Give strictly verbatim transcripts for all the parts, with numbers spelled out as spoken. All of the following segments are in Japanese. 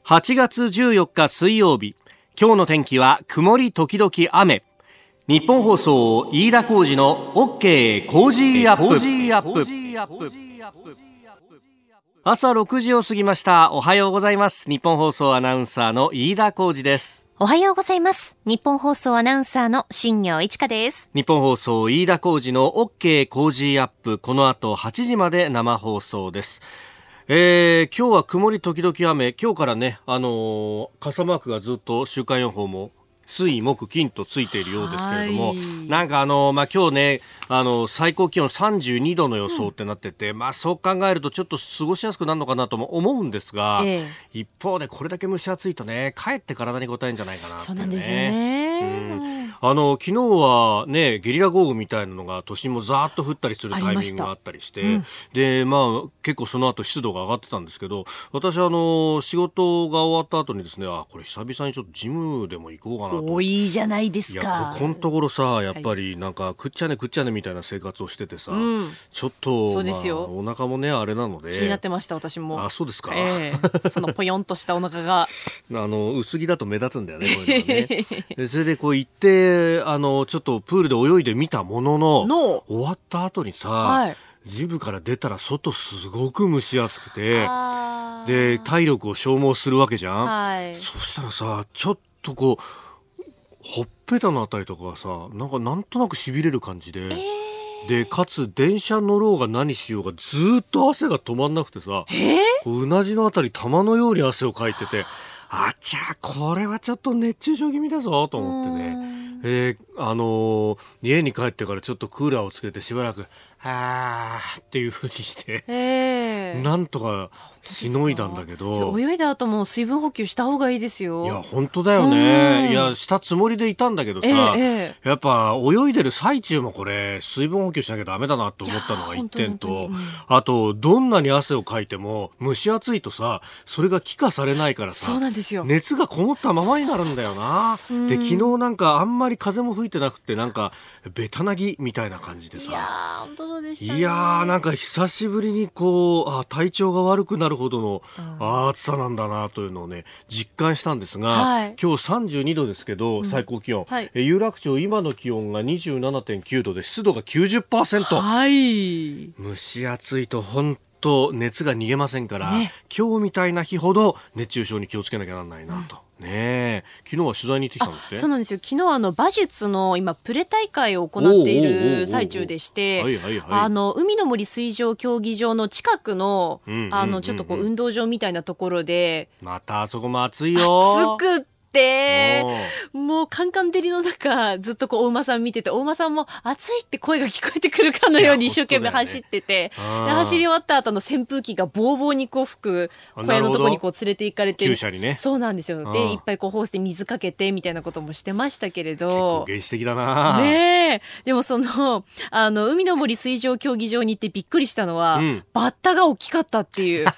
はちがつじゅうよっか水曜日、今日の天気は曇り時々雨。日本放送飯田浩司の OK コージーアップ。朝ろくじを過ぎました。おはようございます。日本放送アナウンサーの飯田浩司です。 おはようございます。日本放送アナウンサーの新業一華です。 日本放送飯田浩司の OK コージーアップ、この後はちじまで生放送です。えー、今日は曇り時々雨。今日からね、あのー、傘マークがずっと週間予報も水木金とついているようですけれども、なんかあのー、まあ、今日ね、あのー、最高気温さんじゅうにどの予想ってなってて、うん、まあそう考えるとちょっと過ごしやすくなるのかなとも思うんですが、ええ、一方でこれだけ蒸し暑いとね、かえって体に応えるんじゃないかなって、ね、 そうなんですよね、 うんあの昨日はねゲリラ豪雨みたいなのが都心もザーッと降ったりするタイミングがあったりして、うん、でまあ結構その後湿度が上がってたんですけど、私あの仕事が終わった後にですね、あこれ久々にちょっとジムでも行こうかなと。 おいいじゃないですか。 いやここのところさやっぱりなんかくっちゃねくっちゃねみたいな生活をしててさ、うん、ちょっとそうですよ、 まあ、お腹もねあれなので気になってました私も。 あそうですか、 えー、そのぽよんとしたお腹があの薄着だと目立つんだよねこういうのねでそれでこう行ってあのちょっとプールで泳いでみたもののの終わった後にさ、はい、ジムから出たら外すごく蒸し暑くてで体力を消耗するわけじゃん、はい、そしたらさちょっとこうほっぺたのあたりとかがさなんかなんとなく痺れる感じで、えー、でかつ電車乗ろうが何しようがずっと汗が止まんなくてさ、えー、こううなじのあたり玉のように汗をかいててあちゃこれはちょっと熱中症気味だぞと思ってね、えー、あのー、家に帰ってからちょっとクーラーをつけてしばらくはーっていう風にして、えー、なんとかしのいだんだけど、 泳いだ後も水分補給した方がいいですよ。 いや本当だよね。いやしたつもりでいたんだけどさ、えーえー、やっぱ泳いでる最中もこれ水分補給しなきゃダメだなと思ったのが一点と、うん、あとどんなに汗をかいても蒸し暑いとさそれが気化されないからさ、そうなんですよ、熱がこもったままになるんだよな。で昨日なんかあんまり風も吹いてなくてなんかベタなぎみたいな感じでさ、 いやー本当そうでしたね。 いやーなんか久しぶりにこうあ体調が悪くなるほどの、うん、暑さなんだなというのをね実感したんですが、はい、今日さんじゅうにどですけど、うん、最高気温、はい、え有楽町今の気温が にじゅうななてんきゅうどで湿度が きゅうじゅっパーセント、はい、蒸し暑いと本当熱が逃げませんから、ね、今日みたいな日ほど熱中症に気をつけなきゃならないなと、うんねえ昨日は取材に行ってきたんだって。 そうなんですよ。昨日はあの馬術の今プレ大会を行っている最中でして、あの海の森水上競技場の近くの、うんうんうんうん、あのちょっとこう運動場みたいなところで、 またあそこも暑いよ。 暑くってでもうカンカン照りの中ずっとこうお馬さん見てて、お馬さんも暑いって声が聞こえてくるかのように一生懸命走ってて、ね、で走り終わった後の扇風機がボーボーにこう吹く小屋のところにこう連れて行かれて、 厩舎にね、 そうなんですよ。でいっぱいこうホースで水かけてみたいなこともしてましたけれど、結構原始的だなねえ。でもそのあの海の森水上競技場に行ってびっくりしたのは、うん、バッタが大きかったっていう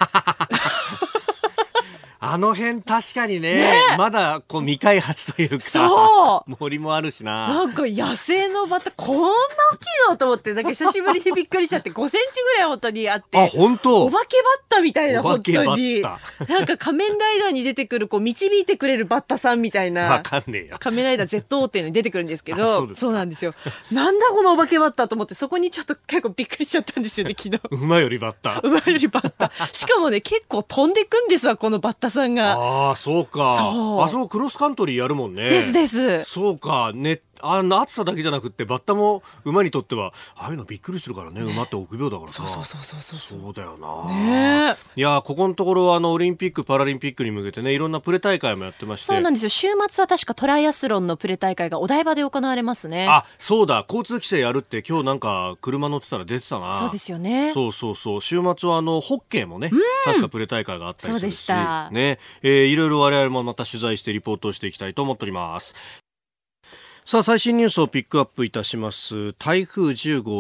あの辺確かに ね, ねまだこう未開発というかそう森もあるしな。 なんか野生のバッタこんな大きいのと思ってなんか久しぶりにびっくりしちゃってごセンチぐらい本当にあって、 あ本当お化けバッタみたいな本当になんか仮面ライダーに出てくるこう導いてくれるバッタさんみたいな、 わかんねえよ仮面ライダー ゼットオー っていうのに出てくるんですけどそう, そうなんですよ。なんだこのお化けバッタと思ってそこにちょっと結構びっくりしちゃったんですよね昨日。 馬よりバッタ馬よりバッタしかもね結構飛んでくんですわこのバッタさんが。 ああそうか。そうあそこクロスカントリーやるもんね。 ですです。 そうかね。あの暑さだけじゃなくってバッタも馬にとってはああいうのびっくりするからね。馬って臆病だからさ。 そうそうそうそうそうそうだよな、 ね、 いやここのところあのオリンピックパラリンピックに向けてねいろんなプレ大会もやってまして。 そうなんですよ。週末は確かトライアスロンのプレ大会がお台場で行われますね。 あそうだ交通規制やるって今日なんか車乗ってたら出てたな。 そうですよね。 そうそうそう週末はあのホッケーもね確かプレ大会があったりするし、そうでしたね、えー、いろいろ我々もまた取材してリポートをしていきたいと思っております。さあ最新ニュースをピックアップいたします。台風じゅうご号、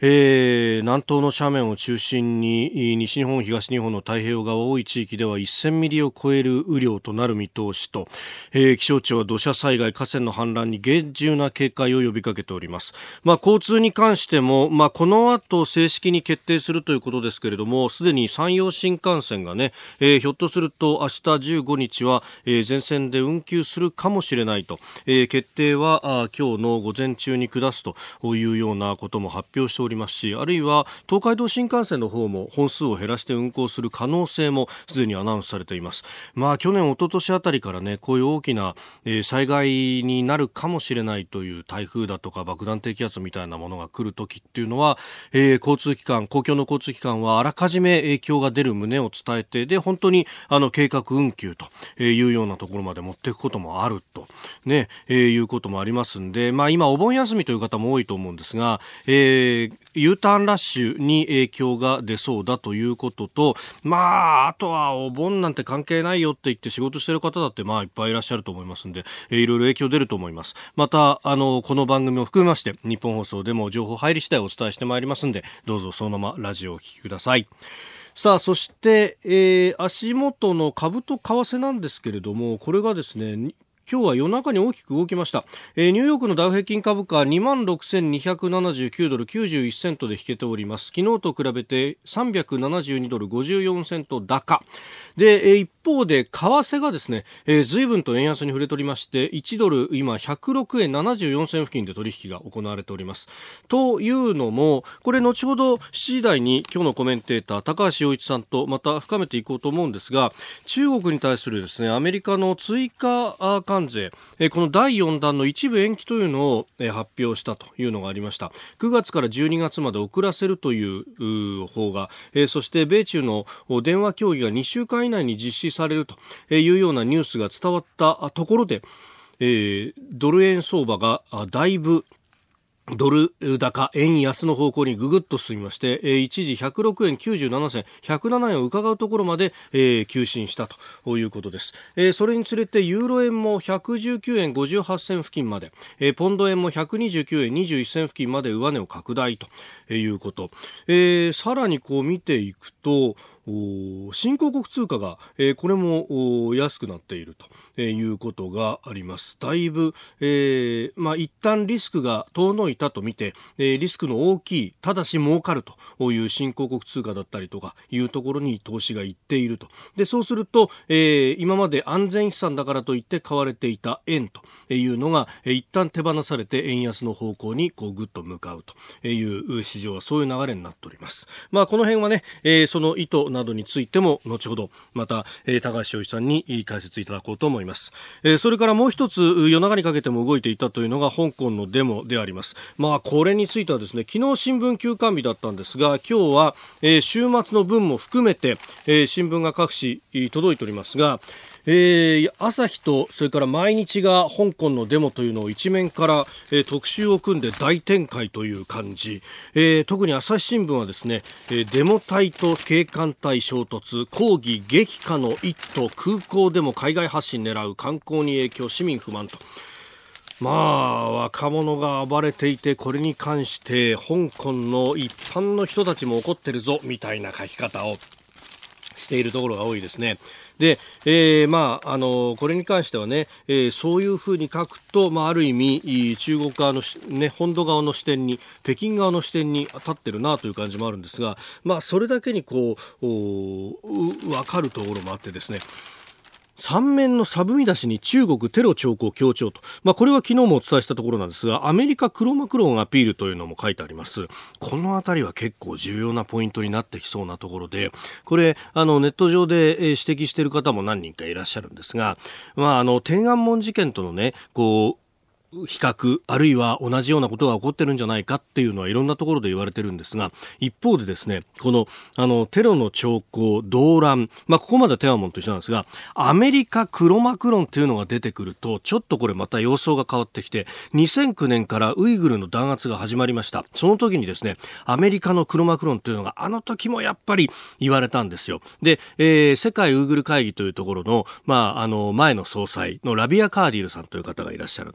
えー、南東の斜面を中心に西日本東日本の太平洋側多い地域ではせんミリを超える雨量となる見通しと、えー、気象庁は土砂災害河川の氾濫に厳重な警戒を呼びかけております。まあ、交通に関しても、まあ、この後正式に決定するということですけれども、すでに山陽新幹線がね、えー、ひょっとすると明日じゅうごにちは、えー、全線で運休するかもしれないと、えー、決定はあ今日の午前中に下すというようなことも発表しておりますし、あるいは東海道新幹線の方も本数を減らして運行する可能性もすでにアナウンスされています。まあ、去年一昨年あたりからね、こういう大きな、えー、災害になるかもしれないという台風だとか爆弾低気圧みたいなものが来るときっていうのは、えー、交通機関公共の交通機関はあらかじめ影響が出る旨を伝えて、で本当にあの計画運休というようなところまで持っていくこともあると、ねえー、いうこともありますんで、まあ、今お盆休みという方も多いと思うんですが、えー、U ターンラッシュに影響が出そうだということと、まあ、あとはお盆なんて関係ないよって言って仕事してる方だってまあいっぱいいらっしゃると思いますんで、えー、いろいろ影響出ると思います。またあのこの番組を含めまして日本放送でも情報入り次第お伝えしてまいりますんで、どうぞそのままラジオをお聞きください。さあ、そして、えー、足元の株と為替なんですけれども、これがですね、今日は夜中に大きく動きました。えー、ニューヨークのダウ平均株価 にまんろくせんにひゃくななじゅうきゅうドルきゅうじゅういっセントで引けております。昨日と比べてさんびゃくななじゅうにドルごじゅうよんセント高で、えー、一方で為替がですね、えー、随分と円安に触れておりまして、いちドル今ひゃくろくえんななじゅうよんせん付近で取引が行われております。というのも、これ後ほどしちじ台に今日のコメンテーター高橋洋一さんとまた深めていこうと思うんですが、中国に対するですね、アメリカの追加関税、えー、このだいよん弾の一部延期というのを、えー、発表したというのがありました。くがつからじゅうにがつまで遅らせるという方が、えー、そして米中の電話協議がにしゅうかん以内に実施されるというようなニュースが伝わったところで、えー、ドル円相場がだいぶドル高円安の方向にぐぐっと進みまして、えー、一時ひゃくろくえんきゅうじゅうななせんひゃくななえんを伺うところまで、えー、急進したということです。えー、それにつれてユーロ円もひゃくじゅうきゅうえんごじゅうはっせん付近まで、えー、ポンド円もひゃくにじゅうきゅうえんにじゅういっせん付近まで上値を拡大ということ、えー、さらにこう見ていくと新興国通貨が、えー、これも安くなっているということがあります。だいぶ、えーまあ、一旦リスクが遠のいたと見て、えー、リスクの大きいただし儲かるという新興国通貨だったりとかいうところに投資がいっていると。でそうすると、えー、今まで安全資産だからといって買われていた円というのが、えー、一旦手放されて円安の方向にこうぐっと向かうという市場はそういう流れになっております。まあ、この辺はね、えー、その意図などについても後ほどまた、えー、高橋洋一さんに解説いただこうと思います。えー、それからもう一つ夜中にかけても動いていたというのが香港のデモであります。まあこれについてはですね、昨日新聞休刊日だったんですが、今日は、えー、週末の分も含めて、えー、新聞が各紙届いておりますが、えー、朝日とそれから毎日が香港のデモというのを一面から、えー、特集を組んで大展開という感じ、えー、特に朝日新聞はですね、えー、デモ隊と警官隊衝突、抗議激化の一途、空港でも海外発信狙う、観光に影響、市民不満と、まあ若者が暴れていて、これに関して香港の一般の人たちも怒ってるぞみたいな書き方をしているところが多いですね。で、えーまあ、あのこれに関してはね、えー、そういうふうに書くと、まあ、ある意味中国側の、ね、本土側の視点に、北京側の視点に立ってるなという感じもあるんですが、まあ、それだけにこう分かるところもあってですね、三面のサブ見出しに中国テロ兆候強調と、まあ、これは昨日もお伝えしたところなんですが、アメリカ黒幕論アピールというのも書いてあります。このあたりは結構重要なポイントになってきそうなところで、これあのネット上で指摘している方も何人かいらっしゃるんですが、まあ、あの天安門事件とのね、こう比較、あるいは同じようなことが起こってるんじゃないかっていうのはいろんなところで言われてるんですが、一方でですね、このあのテロの兆候、動乱、まあ、ここまでは天安門と一緒なんですが、アメリカ黒幕論っていうのが出てくると、ちょっとこれまた様相が変わってきて、にせんきゅうねんからウイグルの弾圧が始まりました。その時にですね、アメリカの黒幕論っていうのがあの時もやっぱり言われたんですよ。で、えー、世界ウイグル会議というところの、まあ、あの前の総裁のラビア・カーディールさんという方がいらっしゃるんですが、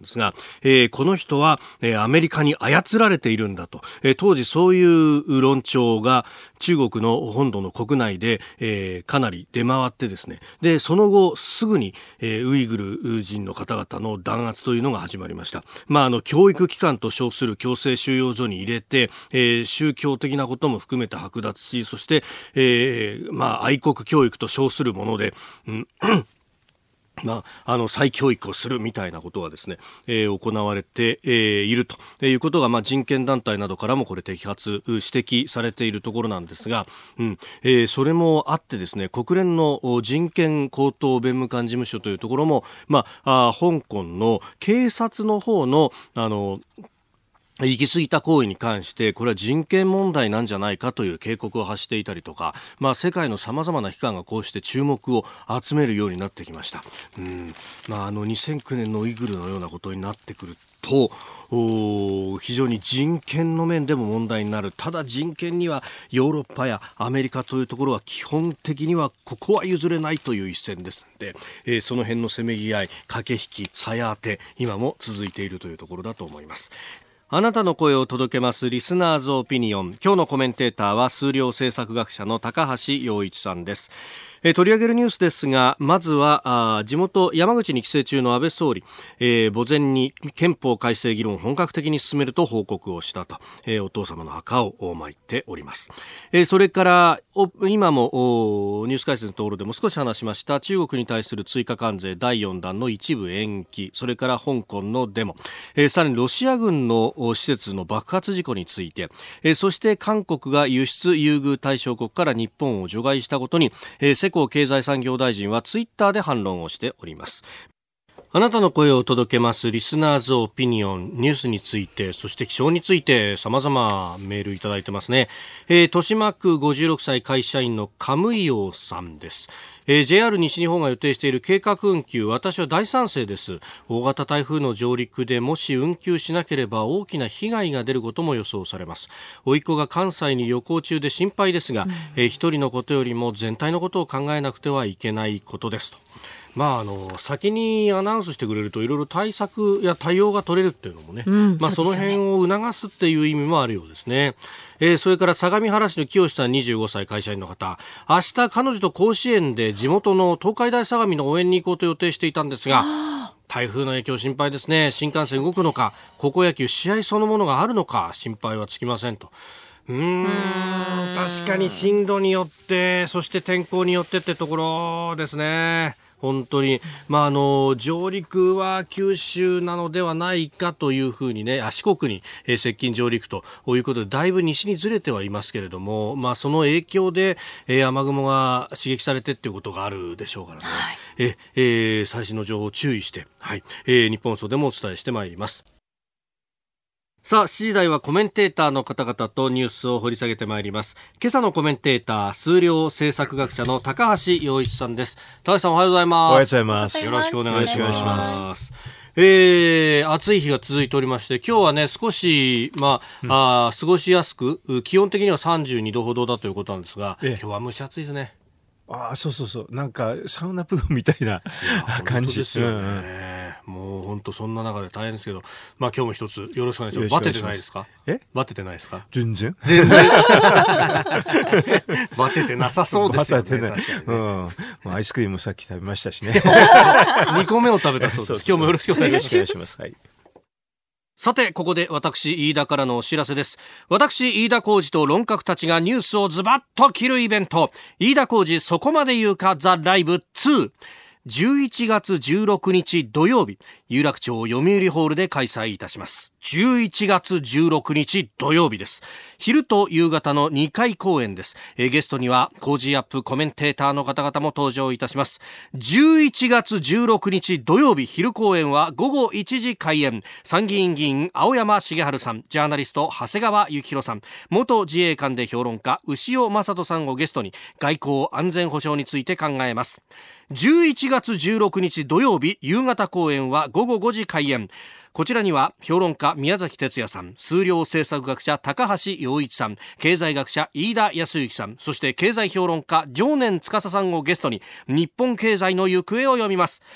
えー、この人は、えー、アメリカに操られているんだと、えー、当時そういう論調が中国の本土の国内で、えー、かなり出回ってですね、でその後すぐに、えー、ウイグル人の方々の弾圧というのが始まりました。まあ、あの教育機関と称する強制収容所に入れて、えー、宗教的なことも含めて剥奪し、そして、えーまあ、愛国教育と称するもので、うんまあ、あの再教育をするみたいなことがですね、えー、行われて、えー、いるということが、まあ、人権団体などからもこれ摘発指摘されているところなんですが、うんえー、それもあってですね、国連の人権高等弁務官事務所というところも、まあ、あ香港の警察の方のあの行き過ぎた行為に関してこれは人権問題なんじゃないかという警告を発していたりとか、まあ、世界のさまざまな機関がこうして注目を集めるようになってきました。うん、まあ、あのにせんきゅうねんのウイグルのようなことになってくると非常に人権の面でも問題になる。ただ人権にはヨーロッパやアメリカというところは基本的にはここは譲れないという一線ですので、えー、その辺のせめぎ合い、駆け引き、鞘当て今も続いているというところだと思います。あなたの声を届けますリスナーズオピニオン。今日のコメンテーターは数量政策学者の高橋洋一さんです。えー、取り上げるニュースですが、まずはあ地元山口に帰省中の安倍総理、えー、墓前に憲法改正議論を本格的に進めると報告をしたと、えー、お父様の墓を参っております。えー、それから今もニュース解説のところでも少し話しました中国に対する追加関税だいよんだんの一部延期、それから香港のデモ、えー、さらにロシア軍の施設の爆発事故について、えー、そして韓国が輸出優遇対象国から日本を除外したことに、えー、世耕経済産業大臣はツイッターで反論をしております。あなたの声を届けますリスナーズオピニオン。ニュースについて、そして気象について様々メールいただいてますね。えー、豊島区ごじゅうろくさい会社員のカムイオさんです。えー、ジェイアール 西日本が予定している計画運休、私は大賛成です。大型台風の上陸でもし運休しなければ大きな被害が出ることも予想されます。甥っ子が関西に旅行中で心配ですが、うんえー、一人のことよりも全体のことを考えなくてはいけないことですと。まあ、あの先にアナウンスしてくれるといろいろ対策や対応が取れるっていうのもね、うんまあ、その辺を促すっていう意味もあるようですね。えー、それから相模原市の清さんにじゅうごさい会社員の方、明日彼女と甲子園で地元の東海大相模の応援に行こうと予定していたんですが、台風の影響心配ですね。新幹線動くのか、高校野球試合そのものがあるのか心配はつきませんと。うーん確かに進路によってそして天候によってってところですね。本当に、まあ、あの上陸は九州なのではないかというふうにね、四国に、えー、接近上陸ということでだいぶ西にずれてはいますけれども、まあ、その影響で、えー、雨雲が刺激されてっていうことがあるでしょうからね、はい、ええー、最新の情報を注意して、はいえー、日本放送でもお伝えしてまいります。さあしちじ台はコメンテーターの方々とニュースを掘り下げてまいります。今朝のコメンテーター、数量政策学者の高橋洋一さんです。高橋さんおはようございます。 おはようございます。 よろしくお願いします。えー、暑い日が続いておりまして、今日はね少し、まあうん、あ過ごしやすく、気温的にはさんじゅうにどほどだということなんですが、ええ、今日は蒸し暑いですね。 ああそうそうそう、なんかサウナプロみたいな感じですよね、うん、もう本当そんな中で大変ですけど、まあ今日も一つよろしくお願いします。バテてないですか？ えバテてないですか？ 全然全然バテてなさそうですよね。バテてない、 確かにね、うん、アイスクリームもさっき食べましたしねにこめを食べたそうです。そうそう、今日もよろしくお願いします。はい、さてここで私飯田からのお知らせです。私飯田浩司と論客たちがニュースをズバッと切るイベント、飯田浩司そこまで言うかザ・ライブツー、じゅういちがつじゅうろくにち土曜日、有楽町読売ホールで開催いたします。じゅういちがつじゅうろくにち土曜日です。昼と夕方のにかい公演です。えゲストにはコージーアップコメンテーターの方々も登場いたします。じゅういちがつじゅうろくにち土曜日昼公演はごごいちじ開演。参議院議員青山茂春さん、ジャーナリスト長谷川幸宏さん、元自衛官で評論家牛尾正人さんをゲストに外交安全保障について考えます。じゅういちがつじゅうろくにち土曜日夕方公演はごごごじ開演。こちらには評論家宮崎哲也さん、数量政策学者高橋洋一さん、経済学者飯田康之さん、そして経済評論家常年司さんをゲストに日本経済の行方を読みます。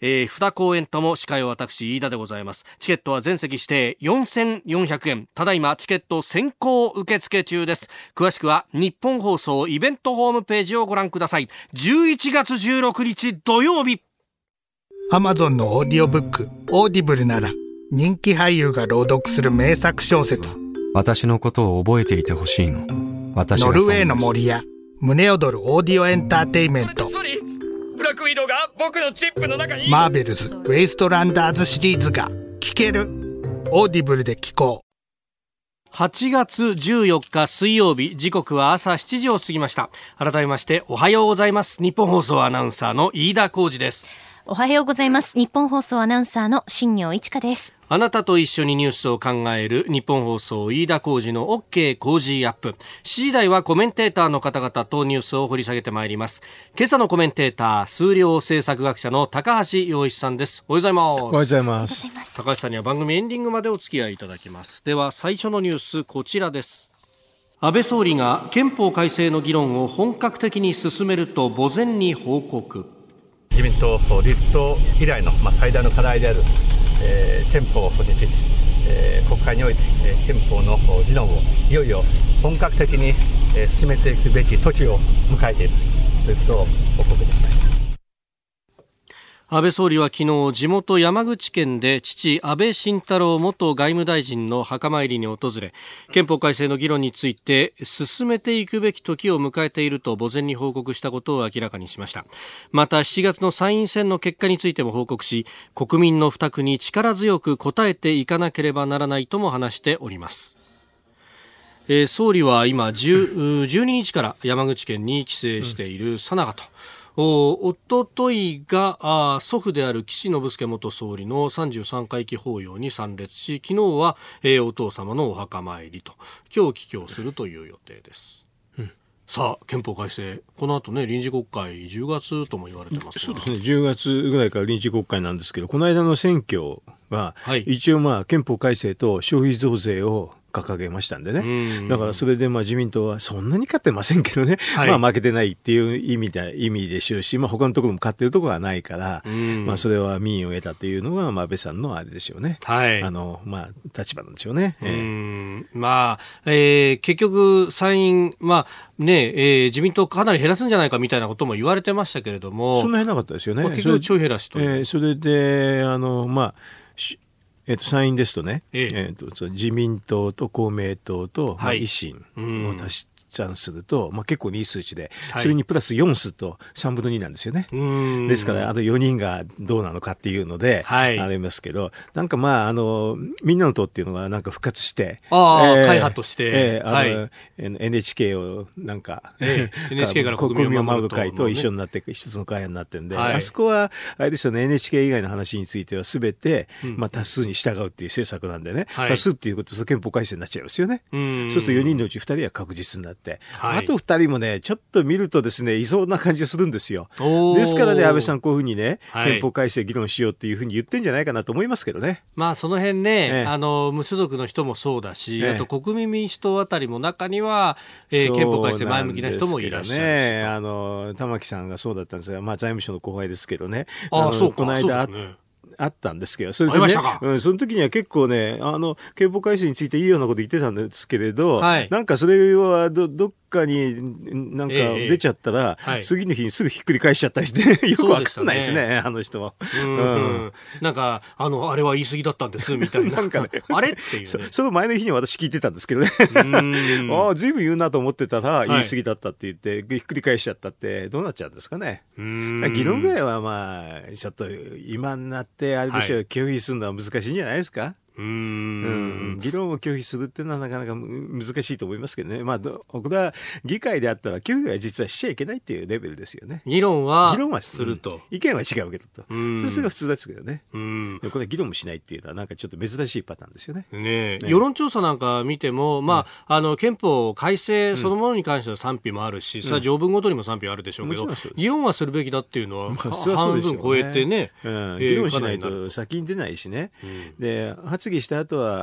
えー、に公演とも司会は私飯田でございます。チケットは全席指定よんせんよんひゃくえん。ただいまチケット先行受付中です。詳しくは日本放送イベントホームページをご覧ください。じゅういちがつじゅうろくにち土曜日、 アマゾンのオーディオブックオーディブルなら人気俳優が朗読する名作小説。 私のことを覚えていてほしいの。私がノルウェーの森や胸躍るオーディオエンターテイメント。 ブラックウィドウが僕のチップの中に。 マーベルズウェイストランダーズシリーズが聞ける。オーディブルで聞こう。 はちがつじゅうよっか水曜日、時刻は朝しちじを過ぎました。改めましておはようございます。日本放送アナウンサーの飯田浩司です。 おはようございます。日本放送アナウンサーの新業一華です。 あなたと一緒にニュースを考える日本放送飯田浩司の OK 工事アップ。しちじ台はコメンテーターの方々とニュースを掘り下げてまいります。今朝のコメンテーター、数量政策学者の高橋洋一さんです。おはようございます。 おはようございます。 高橋さんには番組エンディングまでお付き合いいただきます。では最初のニュース、こちらです。安倍総理が憲法改正の議論を本格的に進めると墓前に報告。 自民党立党以来の、まあ、最大の課題である、えー、憲法について、えー、国会において、えー、憲法の議論をいよいよ本格的に、えー、進めていくべき時を迎えているということを報告できます。 安倍総理は昨日、地元山口県で父安倍晋太郎元外務大臣の墓参りに訪れ、憲法改正の議論について進めていくべき時を迎えていると墓前に報告したことを明らかにしました。またしちがつの参院選の結果についても報告し、国民の負託に力強く応えていかなければならないとも話しております。えー、総理は今じゅう、じゅうににちから山口県に帰省しているさながと、お, おとといがあ祖父である岸信介元総理のさんじゅうさんかい忌法要に参列し、昨日は、えー、お父様のお墓参りと今日帰郷するという予定です。うん、さあ憲法改正、この後ね臨時国会じゅうがつとも言われてます。 そうですね、じゅうがつぐらいから臨時国会なんですけど、この間の選挙は、はい、一応まあ憲法改正と消費増税を掲げましたんでね。だからそれでまあ自民党はそんなに勝ってませんけどね、はい、まあ負けてないっていう意味で、意味でしょうし、まあ他のところも勝ってるところはないから、まあそれは民意を得たというのがまあ安倍さんのあれでしょうね。はい。あの、まあ立場なんでしょうね。 うーん、まあ、えー、結局参院、まあね、えー、自民党かなり減らすんじゃないかみたいなことも言われてましたけれども。 そんな減らなかったですよね。 まあ、結局ちょい減らしと。 えー、それで、あの、まあ、えー、と参院ですとね、えええー、とその自民党と公明党と、はいまあ、維新を足し算すると、まあ、結構いい数値で、はい、それにプラスよん数とさんぶんのになんですよね。ですからあとよにんがどうなのかっていうので、はい、ありますけど、なんかまああのみんなの党っていうのがなんか復活して、 あ、えー、会派として、 えーあのはい、エヌエイチケー をなんか、えー、エヌエイチケー から国民を守る会と一緒になって一つの会派になってるんで、はい、あそこはあれですよね、 エヌエイチケー 以外の話については全て、うんまあ、多数に従うっていう政策なんでね、はい、多数っていうことは憲法改正になっちゃいますよね。うんそうするとよにんのうちふたりは確実になって、はい、あとふたりもねちょっと見るとですねいそうな感じがするんですよ。ですからね安倍さんこういうふうにね、はい、憲法改正議論しようっていうふうに言ってんじゃないかなと思いますけどね。 まあその辺ね、ええ、あの無所属の人もそうだし、ええ、あと国民民主党あたりも中には、えー、憲法改正前向きな人もいらっしゃるし、 ね、あの玉木さんがそうだったんですが、まあ、財務省の後輩ですけどね、 ああそうか、 この間そうですね、 あったんですけど、それでね、うん、その時には結構ね、あの憲法改正についていいようなこと言ってたんですけれど、はい、なんかそれはどどっかになんか出ちゃったら、ええはい、次の日にすぐひっくり返しちゃったりしてよくわかんないですね、ねあの人は。うん、 うん、なんかあのあれは言い過ぎだったんですみたいななんか、ね、あれっていう、ね、 そ, その前の日に私聞いてたんですけどねああずいぶん言うなと思ってたら言い過ぎだったって言って、はい、ひっくり返しちゃったってどうなっちゃうんですかね。うん議論ぐらいはまあちょっと今になってあれでしょう、はい、拒否するのは難しいんじゃないですか。うーんうん議論を拒否するっていうのはなかなか難しいと思いますけどね。まあ、これは議会であったら拒否は実はしちゃいけないっていうレベルですよね。 議論は議論はすると、 意見は違うけどと、そうすれば普通ですけどね。うんこれは議論もしないっていうのはなんかちょっと珍しいパターンですよね。 ねえ、世論調査なんか見ても、まあ、うん、あの憲法改正そのものに関しては賛否もあるし、うん、それは条文ごとにも賛否あるでしょうけど、うん、議論はするべきだっていうのは、まあ、半分超えてね、 うん、議論しないと先に出ないしね、うん、で発議した後はあの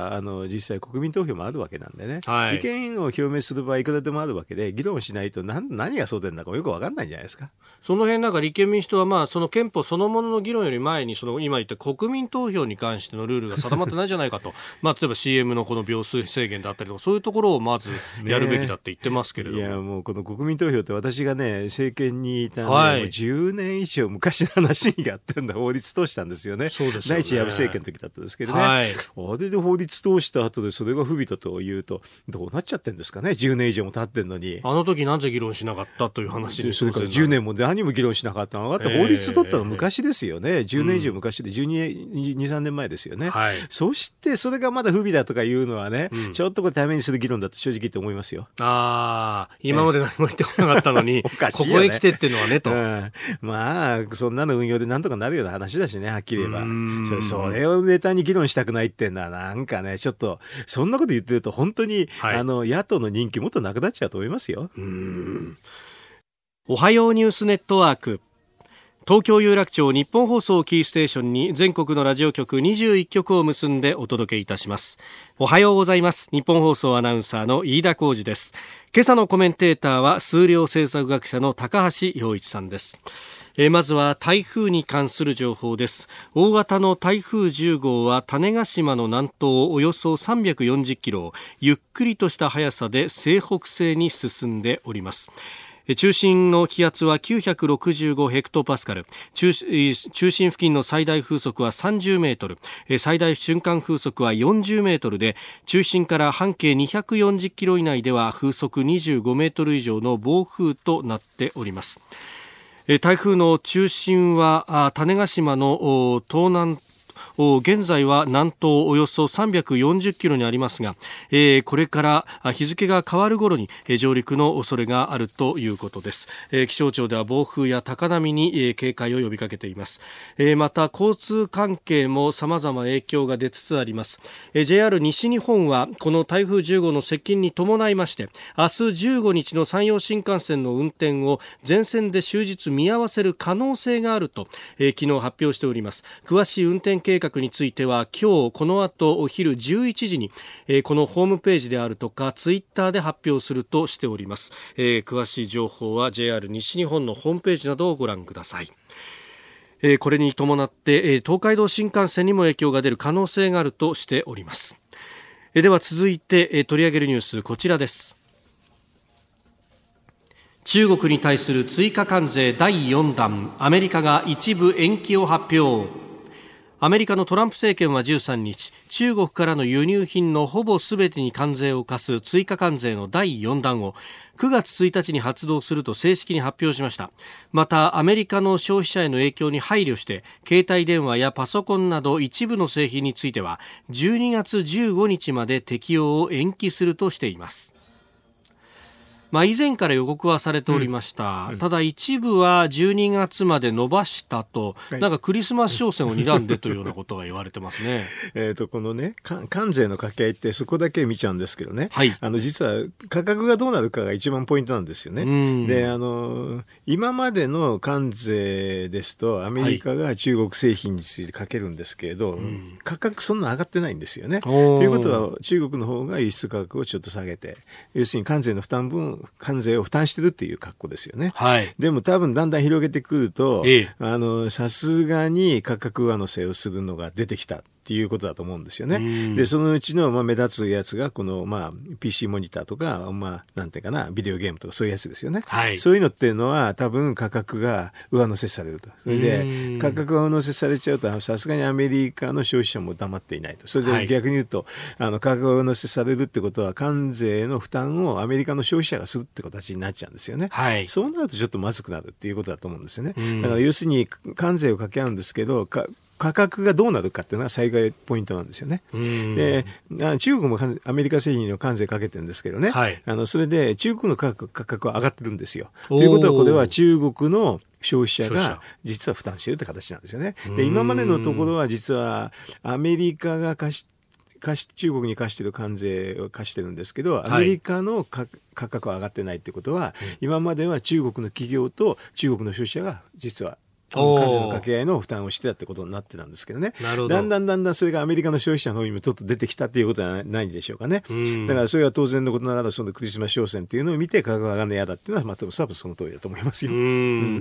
実際国民投票もあるわけなんでね、 はい、 意見を表明する場合いくらでもあるわけで、議論しないと 何, 何が争点だかよく分かんないんじゃないですか。 その辺なんか立憲民主党はまあその憲法そのものの議論より前にその今言った国民投票に関してのルールが定まってないじゃないかとまあ例えば シーエム のこの秒数制限だったりとかそういうところをまずやるべきだって言ってますけれども、 ね、いやもうこの国民投票って私がね政権にいたんで、はい、もうじゅうねん以上昔の話があったんだ法律通したんですよね。 そうですよね。 第一安倍政権の時だったんですけどね、はい、あれで法律通した後でそれが不備だというとどうなっちゃってんですかね。じゅうねん以上も経ってんのにあの時なぜ議論しなかったという話にそれからじゅうねんも何も議論しなかったのがあって法律取ったの昔ですよね、えー、じゅうねん以上昔でじゅうに、さんねんまえですよね、はい、そしてそれがまだ不備だとかいうのはね、うん、ちょっとこれためにする議論だと正直言って思いますよ。 ああ今まで何も言ってこなかったのに、えーね、ここへ来てっていうのはねと、うん、 まあそんなの運用でなんとかなるような話だしねはっきり言えばそれ、それをネタに議論したくないっていうのはなんかねちょっとそんなこと言ってると本当に、はい、あの野党の人気もっとなくなっちゃうと思いますよ。 うーんおはようニュースネットワーク東京有楽町日本放送キーステーションに全国のラジオ局にじゅういっきょくを結んでお届けいたします。おはようございます。日本放送アナウンサーの飯田浩司です。今朝のコメンテーターは数量政策学者の高橋洋一さんです。えー、まずは台風に関する情報です。大型の台風じゅうごうは種子島の南東およそさんびゃくよんじゅっキロをゆっくりとした速さで西北西に進んでおります。中心の気圧はきゅうひゃくろくじゅうごヘクトパスカル、中、中心付近の最大風速はさんじゅうメートル、最大瞬間風速はよんじゅうメートルで、中心から半径にひゃくよんじゅっキロ以内では風速にじゅうごメートル以上の暴風となっております。台風の中心は種子島の東南現在は南東およそさんびゃくよんじゅっキロにありますが、えー、これから日付が変わる頃に上陸の恐れがあるということです。えー、気象庁では暴風や高波に警戒を呼びかけています。えー、また交通関係も様々影響が出つつあります。えー、ジェイアール 西日本はこの台風じゅうごの接近に伴いまして明日じゅうごにちの山陽新幹線の運転を全線で終日見合わせる可能性があると、えー、昨日発表しております。詳しい運転計画については今日この後お昼じゅういちじに、えー、このホームページであるとかツイッターで発表するとしております。えー、詳しい情報は ジェイアール 西日本のホームページなどをご覧ください。えー、これに伴って、えー、東海道新幹線にも影響が出る可能性があるとしております。えー、では続いて、えー、取り上げるニュースこちらです。中国に対する追加関税だいよん弾、アメリカが一部延期を発表。アメリカのトランプ政権はじゅうさんにち、中国からの輸入品のほぼすべてに関税を課す追加関税のだいよん弾をくがつついたちに発動すると正式に発表しました。またアメリカの消費者への影響に配慮して携帯電話やパソコンなど一部の製品についてはじゅうにがつじゅうごにちまで適用を延期するとしています。まあ、以前から予告はされておりました、うんうん、ただ一部はじゅうにがつまで延ばしたと、はい、なんかクリスマス商戦を睨んでというようなことが言われてますね。 えとこのね関税の掛け合いってそこだけ見ちゃうんですけどね、はい、あの実は価格がどうなるかが一番ポイントなんですよね。であの今までの関税ですとアメリカが中国製品についてかけるんですけれど、はい、価格そんな上がってないんですよね。ということは中国の方が輸出価格をちょっと下げて要するに関税の負担分関税を負担してるっていう格好ですよね。はい、でも多分だんだん広げてくると、ええ、あのさすがに価格上乗せをするのが出てきたっていうことだと思うんですよね。でそのうちの、まあ、目立つやつがこの、まあ、ピーシー モニターとか、まあ、なんていうかなビデオゲームとかそういうやつですよね。はい、そういうのっていうのは多分価格が上乗せされると。それで価格が上乗せされちゃうとさすがにアメリカの消費者も黙っていないと。それで逆に言うと、はい、あの価格が上乗せされるってことは関税の負担をアメリカの消費者がするって形になっちゃうんですよね。はい、そうなるとちょっとまずくなるっていうことだと思うんですよね。だから要するに関税をかけ合うんですけどか価格がどうなるかっていうのが最大ポイントなんですよね。で中国もアメリカ製品の関税かけてるんですけどね、はい、あのそれで中国の価格、価格は上がってるんですよ。ということはこれは中国の消費者が実は負担しているって形なんですよね。で今までのところは実はアメリカが貸し貸し中国に課している関税を課してるんですけど、アメリカの価格は上がってないってことは、はい、今までは中国の企業と中国の消費者が実は関税の掛け合いの負担をしてたってことになってたんですけどね。なるほど。だんだんだんだんそれがアメリカの消費者の方にもちょっと出てきたっていうことはないんでしょうかね。だからそれは当然のことながら、そのクリスマス商戦っていうのを見て価格が上がるの嫌だっていうのは、まあ、多分その通りだと思いますよ。 うん、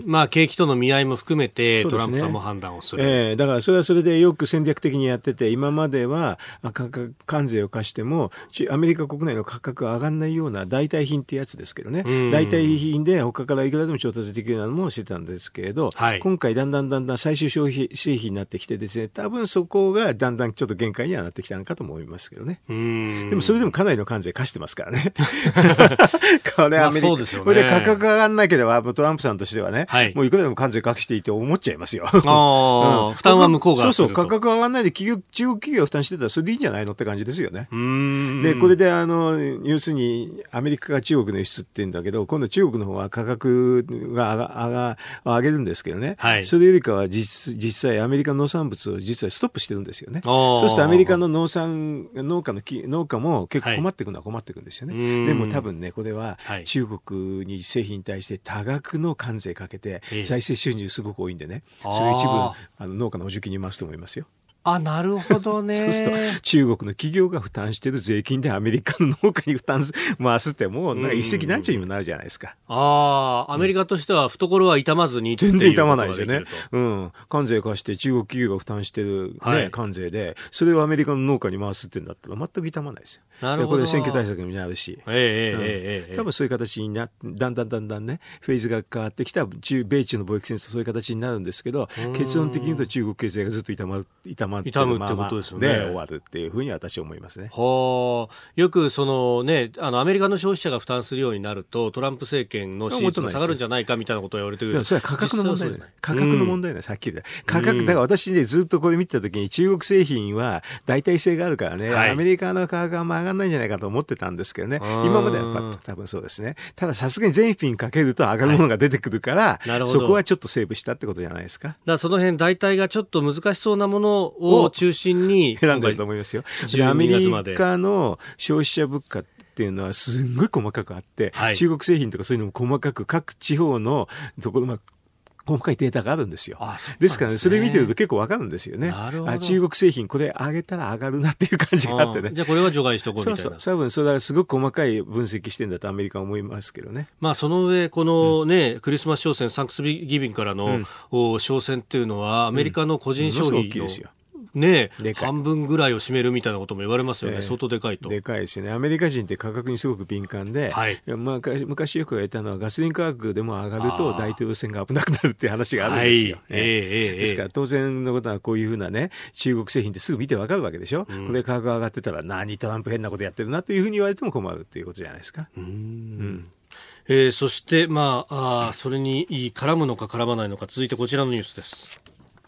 まあ、景気との見合いも含めて、トランプさんも判断をする。 えー、だからそれはそれでよく戦略的にやってて、今までは価格関税を課しても、アメリカ国内の価格が上がらないような代替品ってやつですけどね。代替品で他からいくらでも調達できるようなものをしてたんですけれど、はい、今回だんだんだんだん最終消費製品になってきてですね、多分そこがだんだんちょっと限界にはなってきたのかと思いますけどね。うんでもそれでもかなりの関税課してますからね。これアメリカ、まあそうですよね、これで価格が上がらなければトランプさんとしてはね、はい、もういくらでも関税課していて思っちゃいますよ。 あうん、負担は向こうがそうそう価格が上がらないで企業中国企業が負担してたらそれでいいんじゃないのって感じですよね。うんでこれであの要するにアメリカが中国の輸出って言うんだけど、今度中国の方は価格が上が上が上げるんですけどね、はい、それよりかは 実, 実際アメリカの農産物を実はストップしてるんですよね。そうするとアメリカの農産農家の農家も結構困っていくのは困っていくんですよね、はい、でも多分ねこれは中国に製品に対して多額の関税かけて財政収入すごく多いんでね、それ一部あの農家の補助金に回すと思いますよ。 あ、なるほどね。 そうすると中国の企業が負担している税金でアメリカの農家に負担回すってもうなんか一石何鳥にもなるじゃないですか。 ああ、アメリカとしては懐は痛まずに全然痛まないですよね。うん、関税化して中国企業が負担している、ねはい、関税でそれをアメリカの農家に回すってんだったら全く痛まないですよ。なるほど。これ選挙対策になるし、えーうんえーえー、多分そういう形になだんだんだんだんねフェーズが変わってきた中米中の貿易戦争そういう形になるんですけど、結論的に言うと中国経済がずっと痛ま痛まってるままで終わるっていうふうに私は思いますね。 はあ、よくそのねあのアメリカの消費者が負担するようになるとトランプ政権の支持率が下がるんじゃないかみたいなことを言われてる。 でもそれは価格の問題です。価格の問題です。はっきり言って価格、うん、だから私ねずっとこれ見てた時に中国製品は代替性があるからね、はい、アメリカの価格が上がらないんじゃないかと思ってたんですけどね、今まではやっぱ多分そうですね。たださすがに全品かけると上がるものが出てくるから、はい、そこはちょっとセーブしたってことじゃないですか。だからその辺代替がちょっと難しそうなものを中心に選んだと思いますよ。アメリカの消費者物価っていうのはすんごい細かくあって、はい、中国製品とかそういうのも細かく各地方のところま細かいデータがあるんですよ。ああそうなんですね。ですからね、それ見てると結構わかるんですよね。なるほど。あ、中国製品これ上げたら上がるなっていう感じがあってね。 じゃあこれは除外しとこうみたいな。 そうそう。多分それはすごく細かい分析してるんだとアメリカは思いますけどね。 まあその上このね、うん、クリスマス商戦サンクスギビングからの、うん、商戦っていうのはアメリカの個人消費の、うん、大きいですよ。ねえ、半分ぐらいを占めるみたいなことも言われますよね、えー、相当でかいと。 でかいですよね。アメリカ人って価格にすごく敏感で、はい、まあ、昔よく言われたのはガソリン価格でも上がると大統領選が危なくなるっていう話があるんですよ、はいえーえー、ですから当然のことはこういうふうなね中国製品ってすぐ見てわかるわけでしょ、うん、これ価格が上がってたら何トランプ変なことやってるなというふうに言われても困るっていうことじゃないですか。うん、うんえー、そして、まあ、あそれに絡むのか絡まないのか続いてこちらのニュースです。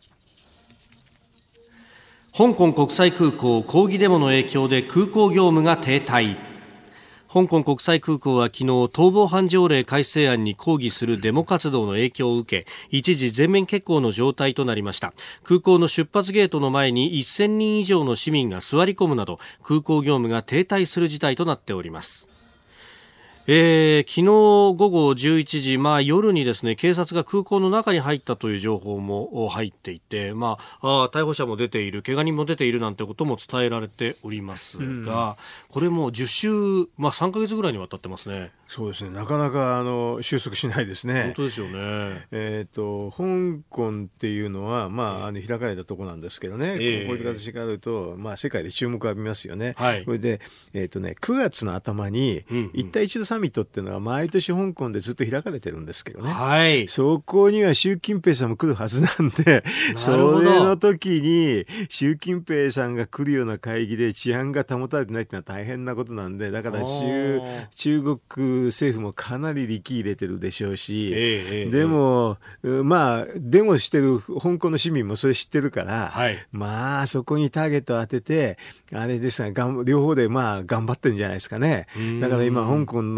香港国際空港抗議デモの影響で空港業務が停滞。香港国際空港は昨日逃亡犯条例改正案に抗議するデモ活動の影響を受け一時全面欠航の状態となりました。空港の出発ゲートの前にせんにん以上の市民が座り込むなど空港業務が停滞する事態となっております。えー、昨日午後じゅういちじ、まあ、夜にですね警察が空港の中に入ったという情報も入っていて、まあ、あ逮捕者も出ている怪我人も出ているなんてことも伝えられておりますが、うん、これもじゅっ週、まあ、さんかげつぐらいにわたってますね。 そうですね、なかなかあの収束しないですね。 本当ですよね。 えーと、香港っていうのは、まあ、あの開かれたところなんですけどね、えー、こういう形があると、まあ、世界で注目を浴びますよね、はい、これで、えーとね、くがつの頭に、うんうん、一帯一路サミットっていうのは毎年香港でずっと開かれてるんですけどね、はい、そこには習近平さんも来るはずなんでそれの時に習近平さんが来るような会議で治安が保たれてないっていうのは大変なことなんで、だから中国政府もかなり力入れてるでしょうし、えー、でも、えー、まあデモしてる香港の市民もそれ知ってるから、はい、まあそこにターゲットを当ててあれですが両方でまあ頑張ってるんじゃないですかね。だから今香港の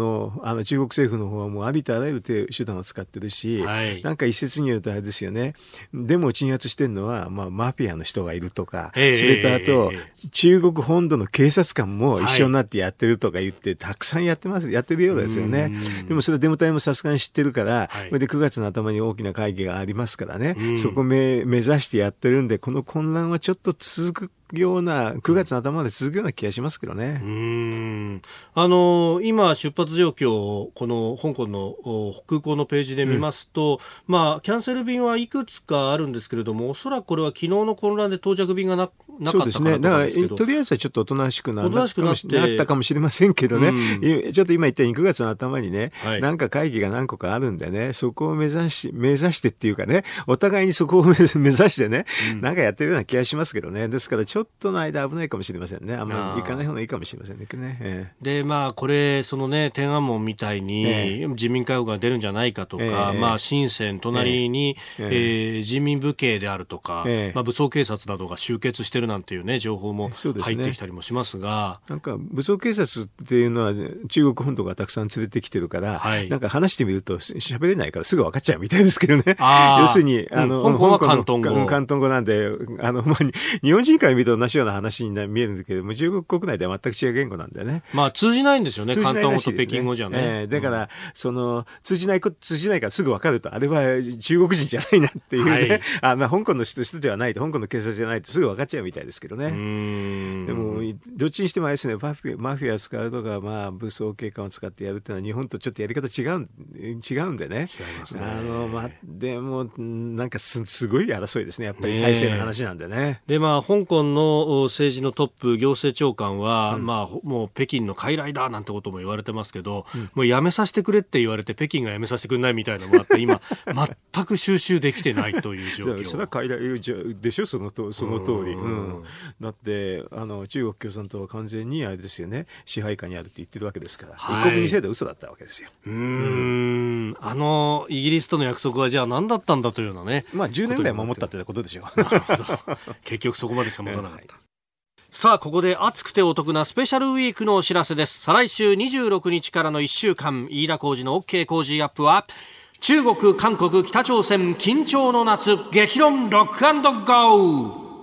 の、あの中国政府の方はもうありとあらゆる手段を使ってるし、はい、なんか一説によるとあれですよね、デモを鎮圧してるのは、まあ、マフィアの人がいるとか、えー、それとあと、えー、中国本土の警察官も一緒になってやってるとか言って、はい、たくさんやってます、やってるようですよね。でもそれはデモ隊もさすがに知ってるから、はい、それでくがつの頭に大きな会議がありますからね、そこめ目指してやってるんで、この混乱はちょっと続くような、くがつの頭まで続くような気がしますけどね。 うーん、あの今出発状況をこの香港の空港のページで見ますと、うん、まあキャンセル便はいくつかあるんですけれども、おそらくこれは昨日の混乱で到着便が な, なかったからと思うんですけど、そうですね、だからとりあえずはちょっとおとなしく な, な, しくなったかもしれませんけどね、うん、ちょっと今言ったようにくがつの頭にね、はい、なんか会議が何個かあるんでね、そこを目指し目指してっていうかね、お互いにそこを目指してね、うん、なんかやってるような気がしますけどね。ですからちょっとの間危ないかもしれませんね。あんまり行かない方がいいかもしれませんね。ええ、でまあこれそのね天安門みたいに、ええ、人民解放が出るんじゃないかとか、ええ、まあ深セン隣に、えええー、人民武警であるとか、ええ、まあ、武装警察などが集結してるなんていうね情報も入ってきたりもしますが、 なんか武装警察っていうのは中国本土がたくさん連れてきてるから、はい、なんか話してみると喋れないからすぐ分かっちゃうみたいですけどね。要するにあの、うん、 香港は広東語、 広東語なんで、あの、まあ、日本人から見ると同じような話に見えるんですけども、中国国内では全く違う言語なんだよね。 まあ通じないんですよね、広東語と北京語じゃね。 えー、だから、うん、その通じない通じないからすぐ分かると、あれは中国人じゃないなっていうね、はい、あまあ、香港の人ではないと、香港の警察じゃないとすぐ分かっちゃうみたいですけどね。うーん、でもどっちにしてもあれですね、マフィア、マフィア使うとか、まあ、武装警官を使ってやるっていうのは日本とちょっとやり方違う違うんでね。 違いますね。 あの、まあ、でもなんか す, すごい争いですね、やっぱり体制の話なんでね。 でまあ、香港の政治のトップ行政長官は、うんまあ、もう北京の傀儡だなんてことも言われてますけど、うん、もうやめさせてくれって言われて北京がやめさせてくれないみたいなのもあって今全く収拾できてないという状況。 それは傀儡でしょ、そのとその通り、うん、だってあの中国共産党は完全にあれですよね、支配下にあるって言ってるわけですから、はい、一国二制度は嘘だったわけですよ。 うーん、あのイギリスとの約束はじゃあ何だったんだというようなね、 まあ、じゅうねんぐらい守ったってことでしょう。 なるほど、結局そこまでしか持たなかった、はい。さあここで熱くてお得なスペシャルウィークのお知らせです。再来週にじゅうろくにちからのいっしゅうかん、飯田浩司の OK 工事アップは、中国、韓国、北朝鮮緊張の夏、激論ロック&ゴー。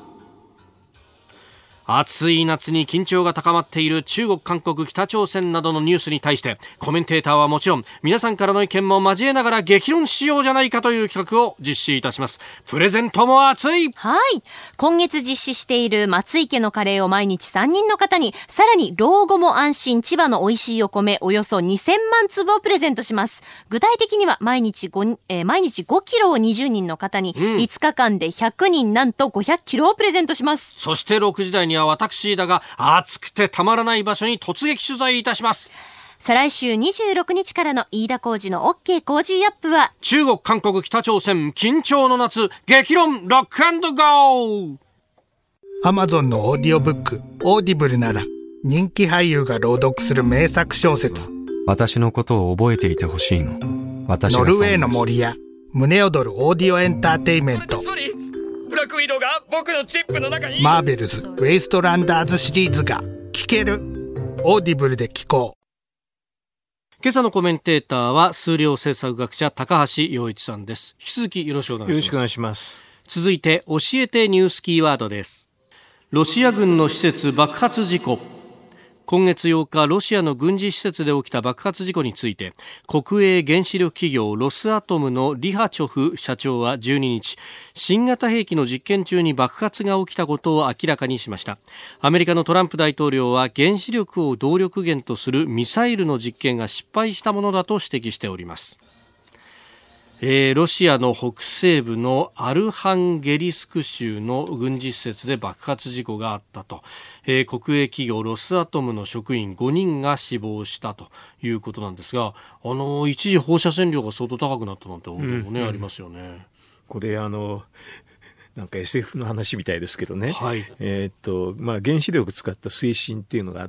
暑い夏に緊張が高まっている中国、韓国、北朝鮮などのニュースに対して、コメンテーターはもちろん皆さんからの意見も交えながら激論しようじゃないかという企画を実施いたします。プレゼントも熱い。 はい、今月実施している松井家のカレーを毎日さんにんの方に、さらに老後も安心千葉の美味しいお米およそにせんまんつぶをプレゼントします。具体的には毎日 5,、えー、毎日ごキロをにじゅうにんの方に、うん、いつかかんでひゃくにん、なんとごひゃくキロをプレゼントします。 そしてろくじ台には私だが暑くてたまらない場所に突撃取材いたします。 再来週にじゅうろくにちからの飯田浩司の OK 工事アップは、 中国、韓国、北朝鮮緊張の夏、激論ロック&ゴー。 アマゾンのオーディオブックオーディブルなら、人気俳優が朗読する名作小説、 私のことを覚えていてほしいの。私ノルウェーの森や胸躍るオーディオエンターテイメント、 ブラックウィドウが僕のチップの中に。 マーベルズ・ウェイストランダーズシリーズが聞ける。オーディブルで聞こう。 今朝のコメンテーターは数量政策学者高橋洋一さんです。引き続きよろしくお願いします。 よろしくお願いします。 続いて教えてニュースキーワードです。ロシア軍の施設爆発事故。今月ようか、ロシアの軍事施設で起きた爆発事故について、国営原子力企業ロスアトムのリハチョフ社長はじゅうににち、新型兵器の実験中に爆発が起きたことを明らかにしました。アメリカのトランプ大統領は、原子力を動力源とするミサイルの実験が失敗したものだと指摘しております。えー、ロシアの北西部のアルハンゲリスク州の軍事施設で爆発事故があったと、えー、国営企業ロスアトムの職員ごにんが死亡したということなんですが、あの一時放射線量が相当高くなったなんて報道もね、うん、ありますよね。 これあのなんか エスエフ の話みたいですけどね、 はい、 えーっとまあ、原子力を使った推進っていうのがあって、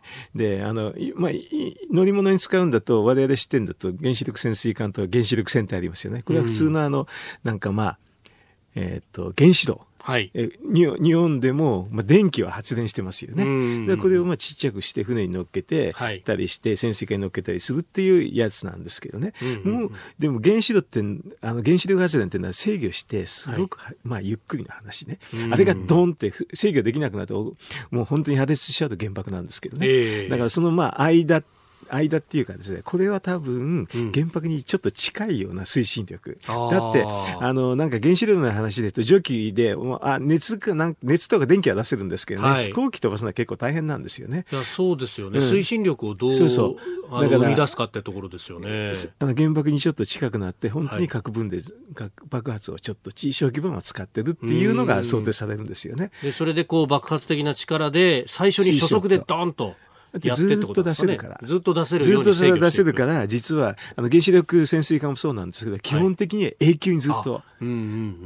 であの、まあ、乗り物に使うんだと、我々知ってるんだと原子力潜水艦と原子力船体ありますよね。これは普通のあの、うん、なんかまあえー、と原子炉はい、 え日本でも、まあ、電気は発電してますよね。でこれをまあちっちゃくして船に乗っけて、はい、たりして潜水艦に乗っけたりするっていうやつなんですけどね。うんうんうん、もうでも原子炉ってあの原子力発電っていうのは制御してすごく、はい、まあゆっくりな話ね。あれがドンって制御できなくなるともう本当に破裂しちゃうと原爆なんですけどね。えー、だからそのまあ間間っていうかですね、これは多分原爆にちょっと近いような推進力、うん、だってあのなんか原子力の話で言うと蒸気であ 熱, かなん熱とか電気は出せるんですけどね、はい、飛行機飛ばすのは結構大変なんですよね。 いやそうですよね、うん、推進力をどうそうそうあの生み出すかってところですよね。 あの原爆にちょっと近くなって本当に核分裂、はい、爆発をちょっと小規模を使ってるっていうのが想定されるんですよね。 でそれでこう爆発的な力で最初に初速でドンとずっと出せるから。 ずっと出せるように制御していく。 ずっと出せるから、実は、あの、原子力潜水艦もそうなんですけど、基本的に永久にずっと。はいうんうんうん、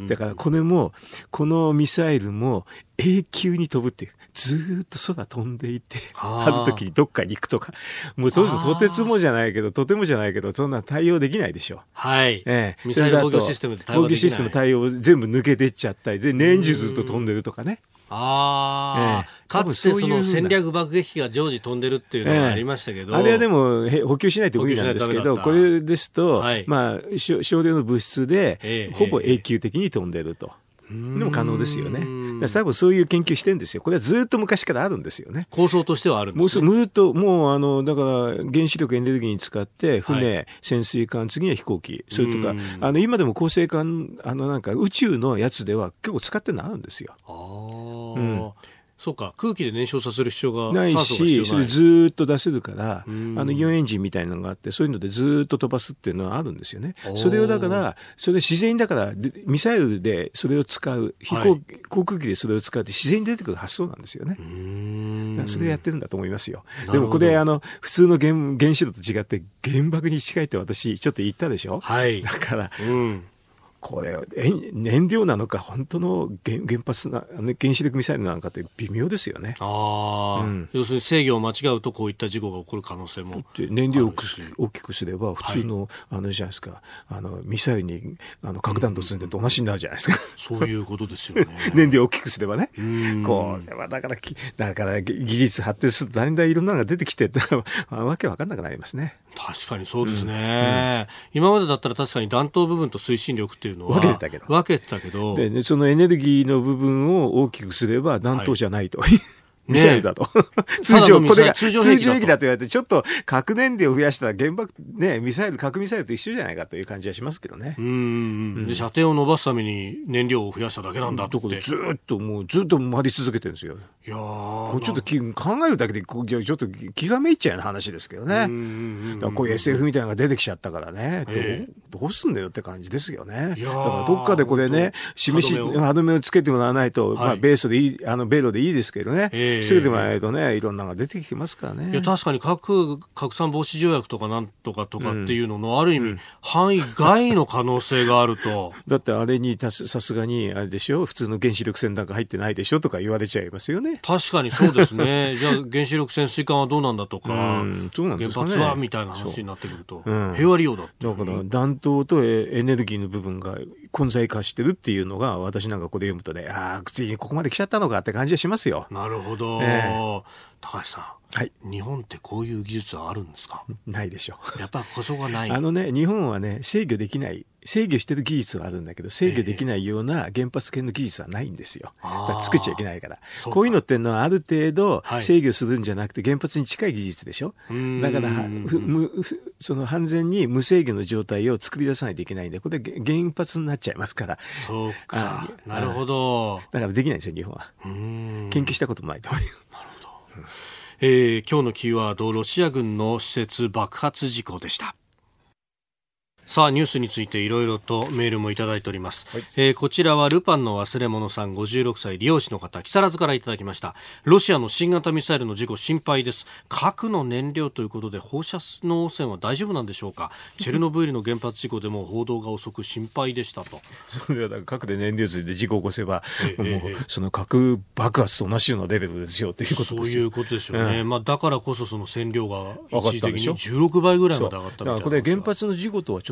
だから、これも、このミサイルも永久に飛ぶっていう。ずっと空飛んでいて、ある時にどっかに行くとか。もうそうすると、とてつもじゃないけど、とてもじゃないけど、そんな対応できないでしょ。 はい。 ええ。ミサイル防御システムで対応できない。 防御システム対応全部抜けていっちゃったり、で、年中ずっと飛んでるとかね。 ああ、ええ、かつてその戦略爆撃機が常時飛んでるっていうのがありましたけど、 ええ、あれはでも補給しないと無理なんですけど、これですと、はい、まあ少量の物質で、ええ、ほぼ永久的に飛んでると。でも可能ですよね。だから多分そういう研究してるんですよ。これはずっと昔からあるんですよね。 構想としてはあるんですね。 もうずっともうあのだから原子力エネルギーに使って船、はい、潜水艦、次は飛行機、それとかあの今でも恒星艦あのなんか宇宙のやつでは結構使ってるのあるんですよ。 ああ。うんそうか空気で燃焼させる必要がないしそれずっと出せるからあのイオンエンジンみたいなのがあってそういうのでずっと飛ばすっていうのはあるんですよね。それをだからそれ自然だからミサイルでそれを使う飛行、はい、航空機でそれを使うって自然に出てくる発想なんですよね。だからそれをやってるんだと思いますよ。でもこれあの普通の 原, 原子炉と違って原爆に近いって私ちょっと言ったでしょ、はい、だから、うんこれ燃料なのか本当の 原, 原発な原子力ミサイルなのかって微妙ですよね。 あ、うん、要するに制御を間違うとこういった事故が起こる可能性も燃料を大きくすれば普通の、はい、あのじゃないですかあのミサイルにあの核弾頭積んで同じになるじゃないですか、 うん、そういうことですよね燃料を大きくすればねこうだからだから技術発展するとだんだんいろんなのが出てきてわけわかんなくなりますね。 確かにそうですね、うんうん、今までだったら確かに弾頭部分と推進力っていうのは分けてたけど分けてたけどで、ね、そのエネルギーの部分を大きくすれば弾頭じゃないと、はいミサイルだと、ね、通常これが通常兵器だと言われてちょっと核燃料を増やしたら原爆ねミサイル核ミサイルと一緒じゃないかという感じはしますけどね。 うんうん、で射程を伸ばすために燃料を増やしただけなんだってずっともうずっと回り続けてるんですよ。いやこれちょっと考えるだけでこうちょっと気がめいっちゃうような話ですけどね。うんうんうんうん、だからこういう エスエフ みたいなのが出てきちゃったからね、えー、どう、どうすんだよって感じですよね。だからどっかでこれね示し歯止めをつけてもらわないと、はいまあ、米ソでいいあの米ロでいいですけどね、えー、すぐでもないとねいろんなのが出てきますからね。 いや確かに核拡散防止条約とかなんとかとかっていうののある意味、うん、範囲外の可能性があるとだってあれにさすがにあれでしょ普通の原子力船なんか入ってないでしょとか言われちゃいますよね。 確かにそうですねじゃあ原子力潜水艦はどうなんだとか、うん、そうなんですかね、原発はみたいな話になってくると、うん、平和利用だって、 だから弾頭とエネルギーの部分が混在化してるっていうのが私なんかここで読むとねああついにここまで来ちゃったのかって感じがしますよ。 なるほど、えー、高橋さんはい、 日本ってこういう技術はあるんですか？ ないでしょやっぱこそがないあのね日本はね制御できない制御してる技術はあるんだけど制御できないような原発系の技術はないんですよ。だから作っちゃいけないからこういうのってのはある程度制御するんじゃなくて原発に近い技術でしょ、はい、だからその完全に無制御の状態を作り出さないといけないんでこれ原発になっちゃいますから。 そうかなるほど。 だからできないんですよ日本は。研究したこともないと思う。 なるほど、うんえー、今日のキーワードロシア軍の施設爆発事故でした。さあニュースについていろいろとメールもいただいております、はいえー、こちらはルパンの忘れ物さんごじゅうろくさい理容師の方木更津からいただきました。ロシアの新型ミサイルの事故心配です。核の燃料ということで放射能汚染は大丈夫なんでしょうか。チェルノブイリの原発事故でも報道が遅く心配でしたと。 それはだから核で燃料水で事故を起こせば、えー、もうその核爆発と同じようなレベルですよということですよ。 そういうことですよね、うんまあ、だかからこそその線量が一時的にじゅうろくばいぐらいまで上がったみたいな。 だからこれ原発の事故とはちょっ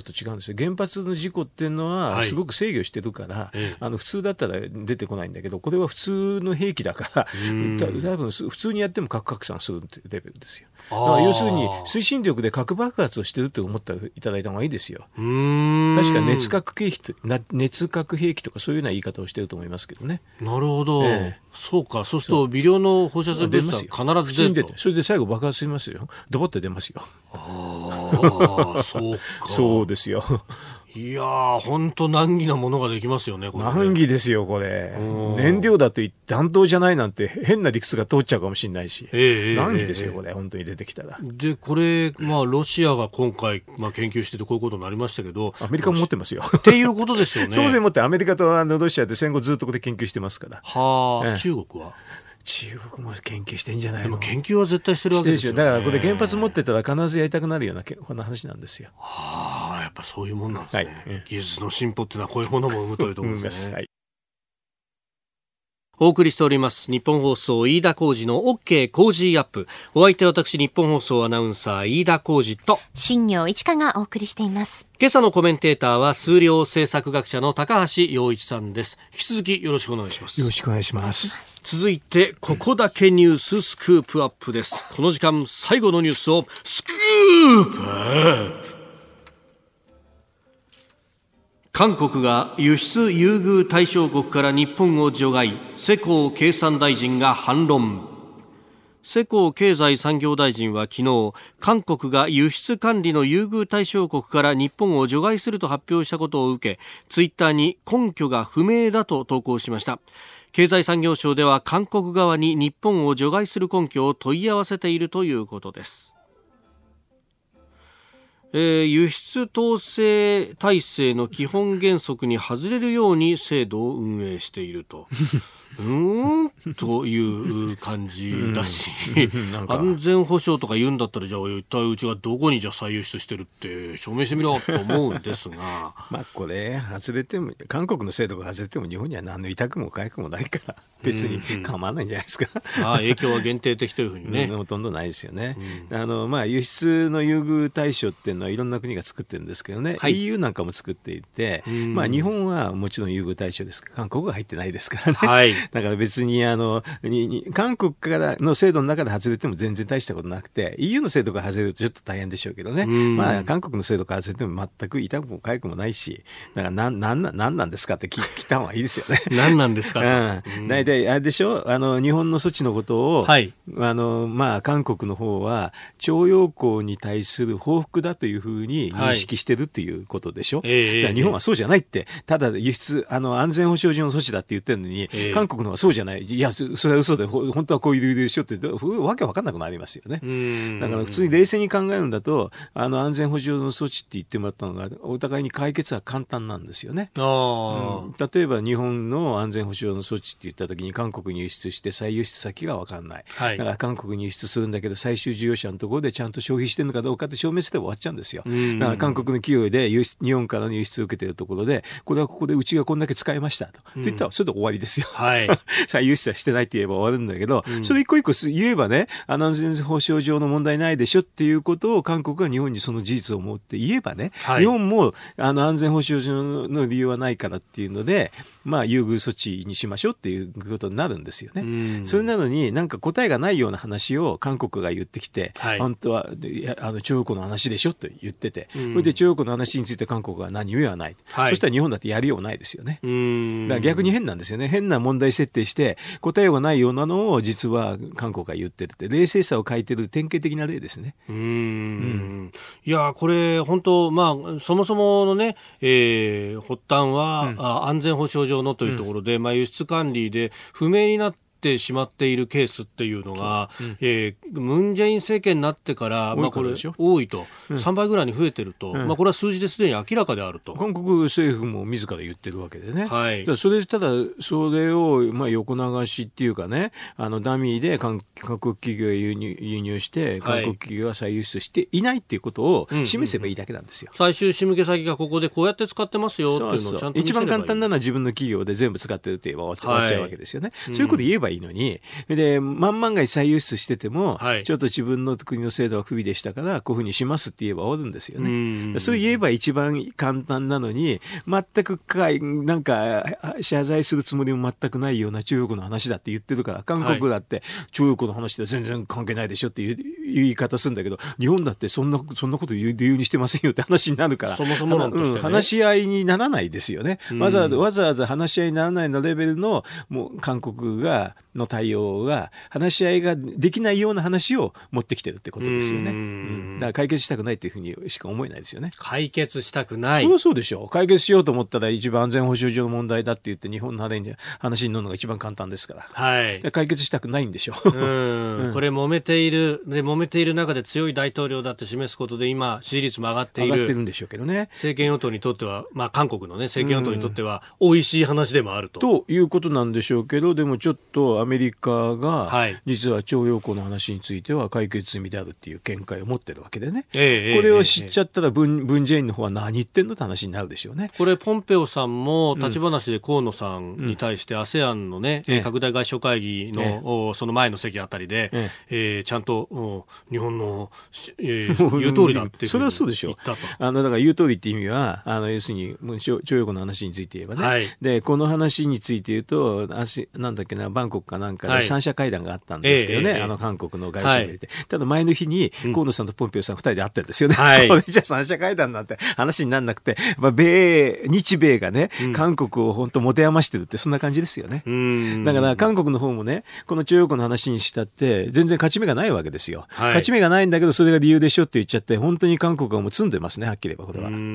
ょっと違うんですよ。原発の事故っていうのはすごく制御してるから、はい、あの普通だったら出てこないんだけど、これは普通の兵器だから多分普通にやっても核拡散するっていうレベルですよ。だから要するに推進力で核爆発をしてるって思っていただいた方がいいですよ。うーん、確か熱核兵器と熱核兵器とかそういうような言い方をしてると思いますけどね。 なるほど、ええ、そうか。そうすると微量の放射性物質は必ず出ると。 それで最後爆発しますよ。ドボって出ますよ。 ああそうか。 そうですよ。 いやー、本当難儀なものができますよね。これね、 難儀ですよこれ。燃料だと弾頭じゃないなんて変な理屈が通っちゃうかもしれないし、えー、難儀ですよ、えー、これ本当に出てきたら。 でこれ、まあ、ロシアが今回、まあ、研究しててこういうことになりましたけど、 アメリカも持ってますよっていうことですよね。 当然持って、アメリカとあのロシアで戦後ずっとここで研究してますから。 はあ、えー、中国は中国も研究してんじゃないの。 でも研究は絶対してるわけですよね。 だからこれ原発持ってたら必ずやりたくなるようなこんな話なんですよ。 はあ、やっぱそういうもんなんですね、はい、技術の進歩っていうのはこういうものも生むというところですね。はい、お送りしております日本放送飯田浩司の OK 工事アップ。お相手は私日本放送アナウンサー飯田浩司と新業一華がお送りしています。 今朝のコメンテーターは数量政策学者の高橋洋一さんです。引き続きよろしくお願いします。 よろしくお願いします。 続いてここだけニューススクープアップです。この時間最後のニュースをスクープアップ。韓国が輸出優遇対象国から日本を除外、世耕経産大臣が反論。世耕経済産業大臣は昨日、韓国が輸出管理の優遇対象国から日本を除外すると発表したことを受け、ツイッターに根拠が不明だと投稿しました。経済産業省では韓国側に日本を除外する根拠を問い合わせているということです。えー、輸出統制体制の基本原則に外れるように制度を運営しているとうーんという感じだし、うん、安全保障とか言うんだったら、じゃあ一体うちがどこにじゃあ再輸出してるって証明してみろと思うんですがまあこれ外れても、韓国の制度が外れても日本には何の痛くも痒くもないから別に構わないんじゃないですか、 うんうん、ああ影響は限定的というふうにね、 うん、ほとんどないですよね、うん、あのまあ輸出の優遇対象っていうのはいろんな国が作ってるんですけどね、はい、イーユー なんかも作っていて、まあ、日本はもちろん優遇対象ですが韓国が入ってないですからね、はい、だから別にあのにに韓国からの制度の中で外れても全然大したことなくて、 イーユー の制度が外れるとちょっと大変でしょうけどね、まあ、韓国の制度から外れても全く痛くも痒くもないし、だから何なんななんなんですかって聞いた方がいいですよね何なんですかと、 うん、大体あれでしょ、あの日本の措置のことを、はい、あのまあ、韓国の方は徴用工に対する報復だというふうに認識してるっていうことでしょ、はい、だから日本はそうじゃないって、ただ輸出あの安全保障上の措置だって言ってるのに、えー、韓国のはそうじゃない、いやそれは嘘で本当はこういう理由でしょってわけわかんなくなりますよね。だから普通に冷静に考えるんだと、あの安全保障の措置って言ってもらったのがお互いに解決は簡単なんですよね。あ、うん、例えば日本の安全保障の措置って言った時に韓国に輸出して再輸出先がわかんない、はい、だから韓国に輸出するんだけど最終需要者のところでちゃんと消費してるのかどうかって証明すれば終わっちゃうんですよ。だから韓国の企業で輸出日本からの輸出を受けているところで、これはここでうちがこんだけ使いましたと、うん、って言ったらそれで終わりですよ、はい、再輸出はしてないって言えば終わるんだけど、うん、それ一個一個言えばね、安全保障上の問題ないでしょっていうことを韓国が日本にその事実を持って言えばね、はい、日本もあの安全保障上の理由はないからっていうので、まあ、優遇措置にしましょうっていうことになるんですよね、うん、それなのになんか答えがないような話を韓国が言ってきて、はい、本当はあの徴用工の話でしょと言ってて、うん、それで徴用工の話について韓国は何も言わない、はい、そしたら日本だってやりようないですよね。うん、だから逆に変なんですよね。変な問題設定して答えがないようなのを実は韓国が言ってるって、冷静さを欠いてる典型的な例ですね。うーん、うん、 いやこれ本当、まあ、そもそものね、えー、発端は、うん、あ安全保障上のというところで、うん、まあ、輸出管理で不明になっててしまっているケースっていうのが、うん、えー、ムン・ジェイン政権になってから、まあ、これ多いと、うん、さんばいぐらいに増えてると、うん、まあ、これは数字ですでに明らかであると韓国政府も自ら言ってるわけでね、はい、だそれただそれをまあ横流しっていうかね、あのダミーで韓国企業へ輸入、輸入して韓国企業が再輸出していないっていうことを示せばいいだけなんですよ、うんうんうん、 最終仕向け先がここでこうやって使ってますよっていうのをちゃんと見せればいい。 一番簡単なのは自分の企業で全部使ってるって言えば終わっちゃうわけですよね、はい、そういうこと言えばいいいいのに、で、万々が一再輸出してても、 はい、 ちょっと自分の国の制度は不備でしたから、こういうふうにしますって言えば終わるんですよね。それ言えば一番簡単なのに、全くかい、なんか、謝罪するつもりも全くないような中国の話だって言ってるから、韓国だって、中国の話で全然関係ないでしょっていう言い方するんだけど、日本だってそんな、そんなこと言う理由にしてませんよって話になるから、 そもそも論としてね、 うん、話し合いにならないですよね。わざわざ、わざわざ話し合いにならないのレベルの、もう韓国が、の対応が、話し合いができないような話を持ってきてるってことですよね。うん、だから解決したくないっていうふうにしか思えないですよね。 解決したくない。 そりゃそうでしょう。解決しようと思ったら一番安全保障上の問題だって言って日本の話に乗るのが一番簡単ですから。 はい。 解決したくないんでしょう。 うんうん、これ揉めている、で、揉めている中で強い大統領だって示すことで今、支持率も上がっている。 上がってるんでしょうけどね。 政権与党にとっては、まあ韓国のね、政権与党にとっては、美味しい話でもあると。 ということなんでしょうけど、でもちょっとアメリカが、はい、実は徴用工の話については解決済みであるっていう見解を持ってるわけでね、えー、これを知っちゃったらブン、ブンジェインの方は何言ってんのって話になるでしょうね。 これポンペオさんも立ち話で河野さんに対して アセアン のね、えー、拡大外相会議の、えー、その前の席あたりで、えーえー、ちゃんと日本の、えー、言う通りだっていうふうに言ったと。 それはそうでしょう。あのだから言う通りって意味はあの要するに徴用工の話について言えばね、はい、でこの話について言うとなんだっけなバンコクかなんかで三者会談があったんですけどね、はい、あの韓国の外相がいて、はい、ただ前の日に河野さんとポンペオさん二人で会ってるんですよね、はい、これじゃ三者会談なんて話にならなくて、まあ、米日米がね、うん、韓国を本当持て余してるってそんな感じですよね。うんだから韓国の方もねこの徴用工の話にしたって全然勝ち目がないわけですよ、はい、勝ち目がないんだけどそれが理由でしょって言っちゃって本当に韓国はもう積んでますねはっきり言えばこれは。うん、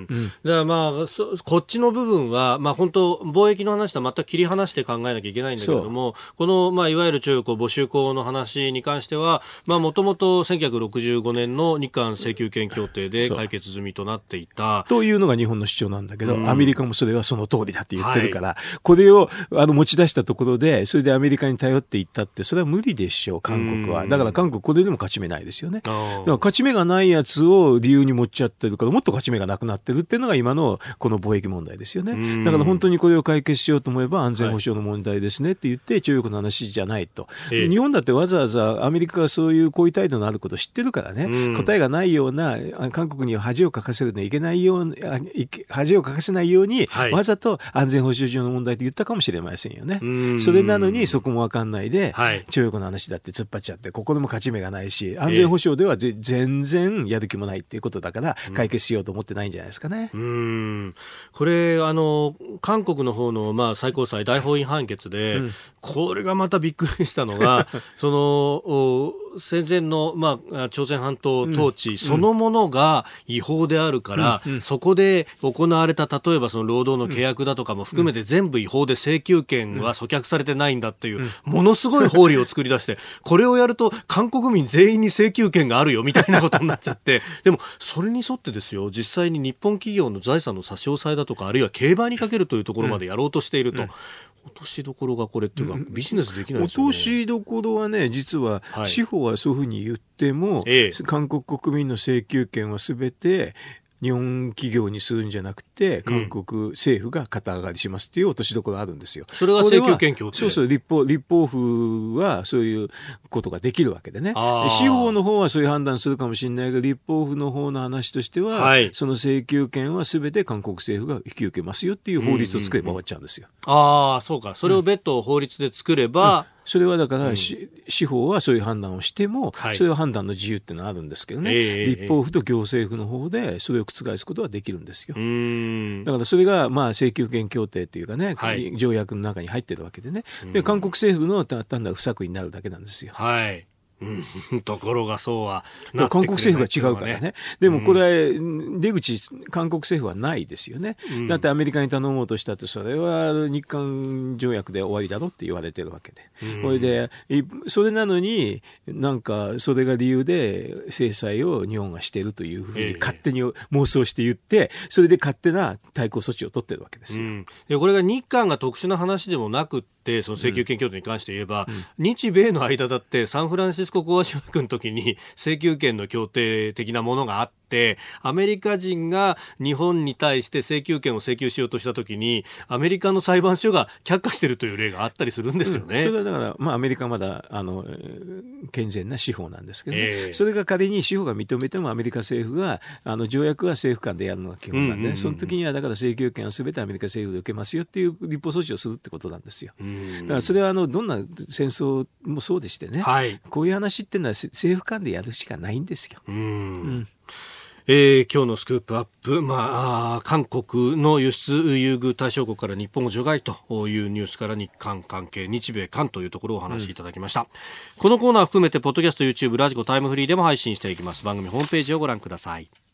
うん、だからまあこっちの部分は、まあ、本当貿易の話とは全く切り離して考えなきゃいけないんだけれどもこの、まあ、いわゆる徴用工募集工の話に関してはもともとせんきゅうひゃくろくじゅうごねんの日韓請求権協定で解決済みとなっていたというのが日本の主張なんだけど、うん、アメリカもそれはその通りだって言ってるから、はい、これをあの持ち出したところでそれでアメリカに頼っていったってそれは無理でしょう韓国は。だから韓国これでも勝ち目ないですよね。だから勝ち目がないやつを理由に持っちゃってるからもっと勝ち目がなくなってるっていうのが今のこの貿易問題ですよね。だから本当にこれを解決しようと思えば安全保障の問題ですねって言って徴用工の話じゃないと、はい、日本だってわざわざアメリカがそういうこういう態度のあることを知ってるからね、うん、答えがないような韓国には恥をかかせるのはいけないように恥をかかせないように、はい、わざと安全保障上の問題と言ったかもしれませんよね。それなのにそこも分かんないで、はい、徴用工の話だって突っ張っちゃってここでも勝ち目がないし安全保障ではぜ、えー、全然やる気もないっていうことだから解決しようと思ってないんじゃないですかね。 うんうんこれあの韓国の方の、まあ、最高裁大法院判決で、うん、これがまたびっくりしたのがその戦前の、まあ、朝鮮半島統治そのものが違法であるから、うんうん、そこで行われた例えばその労働の契約だとかも含めて全部違法で請求権は阻却されてないんだっていう、うん、ものすごい法理を作り出してこれをやると韓国民全員に請求権があるよみたいなことになっちゃってでもそれに沿ってですよ実際に日本企業の財産の差し押さえだとかあるいは競売にかけるというところまでやろうとしていると、うんうん落としどころがこれっていうかビジネスできないですよね。 落としどころはね実は司法はそういうふうに言っても、はい、韓国国民の請求権はすべて日本企業にするんじゃなくて韓国政府が肩上がりしますっていう落としどころがあるんですよ。 それが請求権協定。 そうそう立法立法府はそういうことができるわけでね。司法の方はそういう判断するかもしれないけど立法府の方の話としては、はい、その請求権はすべて韓国政府が引き受けますよっていう法律を作れば終わっちゃうんですよ。 うんうんうん、ああそうかそれを別途法律で作れば、うんそれはだから、うん、司法はそういう判断をしても、はい、そういう判断の自由っていうのはあるんですけどね、えー、立法府と行政府の方でそれを覆すことはできるんですよ。うーんだからそれがまあ請求権協定っていうかね、はい、条約の中に入ってるわけでねで韓国政府の単なる不作為になるだけなんですよ。 はいうん、ところがそうはなってくれない、韓国政府が違うからね。でもこれ、うん、出口韓国政府はないですよね、うん、だってアメリカに頼もうとしたってそれは日韓条約で終わりだろって言われてるわけで、うん、それでそれなのになんかそれが理由で制裁を日本がしているというふうに勝手に妄想して言ってそれで勝手な対抗措置を取ってるわけですよ、うん、 でこれが日韓が特殊な話でもなくってってその請求権協定に関して言えば、うん、日米の間だってサンフランシスコ講和条約の時に請求権の協定的なものがあって、アメリカ人が日本に対して請求権を請求しようとした時にアメリカの裁判所が却下しているという例があったりするんですよね。うん、 それはだから、まあ、アメリカはまだあの健全な司法なんですけど、ね、えー、それが仮に司法が認めてもアメリカ政府があの条約は政府間でやるのが基本なんで、うんうんうん、その時にはだから請求権は全てアメリカ政府で受けますよっていう立法措置をするってことなんですよ。うん、だからそれはあのどんな戦争もそうでしてね、はい、こういう話っていうのは政府間でやるしかないんですよ。うん、うんえー、今日のスクープアップ、まあ、韓国の輸出優遇対象国から日本を除外というニュースから日韓関係、日米韓というところをお話しいただきました。うん、このコーナー含めてポッドキャスト、YouTube、ラジコ、タイムフリーでも配信していきます。番組ホームページをご覧ください。